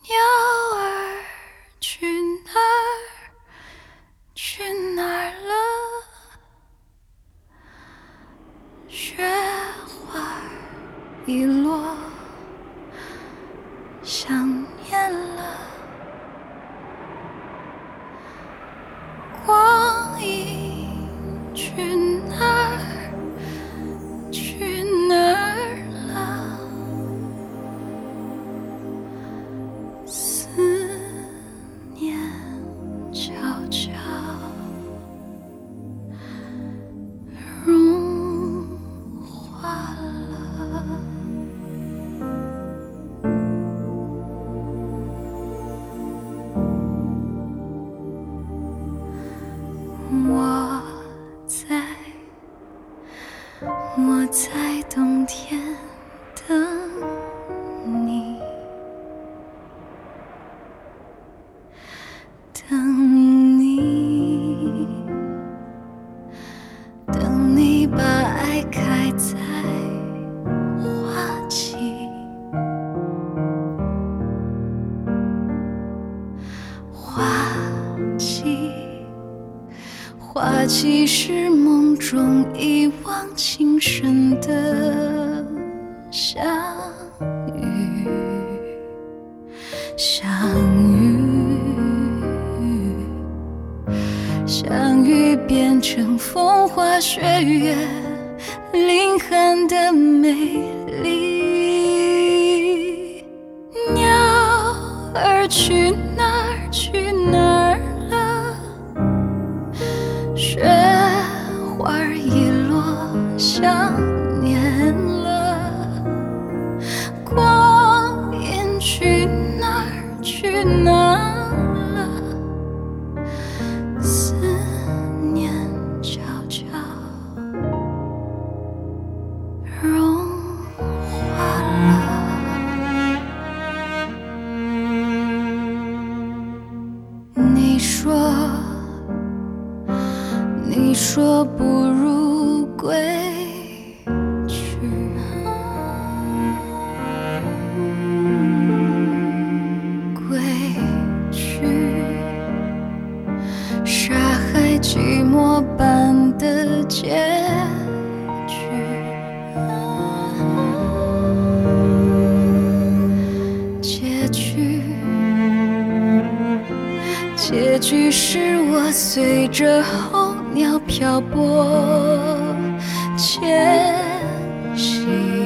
鸟儿去哪儿？去哪儿了？雪花已落，想念了。光阴去哪儿？去哪儿了？思念悄悄融化了。我在冬天等你，等你，等你把爱开在花期，花期。花期是梦中一往情深的相遇，相遇，相遇变成风花雪月，凌寒的美丽。鸟儿去哪儿？去哪儿？雪花已落，想念了。光阴去哪儿？去哪儿了？思念悄悄融化了。你说不如归去，归去，杀害寂寞般的结局，结局是我随着候鸟漂泊前行，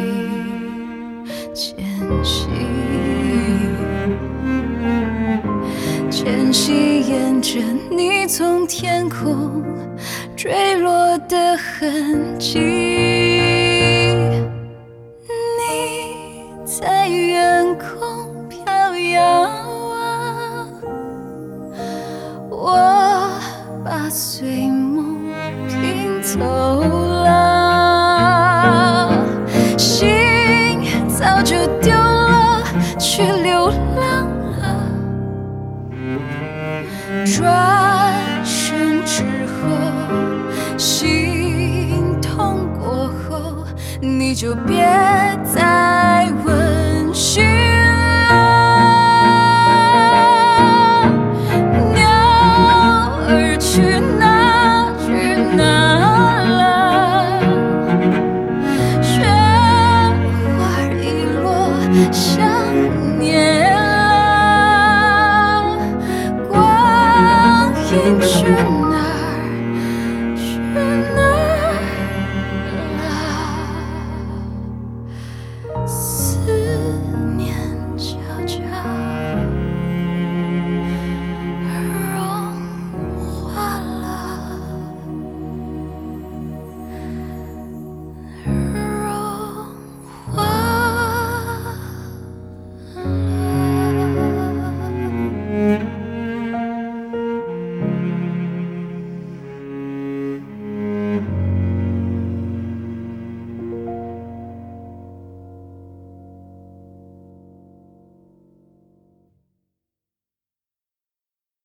前行，沿着你从天空坠落的痕迹。你在远空飘摇啊，我把碎梦拼凑了，心早就丢了，去流浪了。转身之后，心痛过后，你就别再问心了。鸟儿去哪？去哪了？雪花已落，想念了。光阴去哪？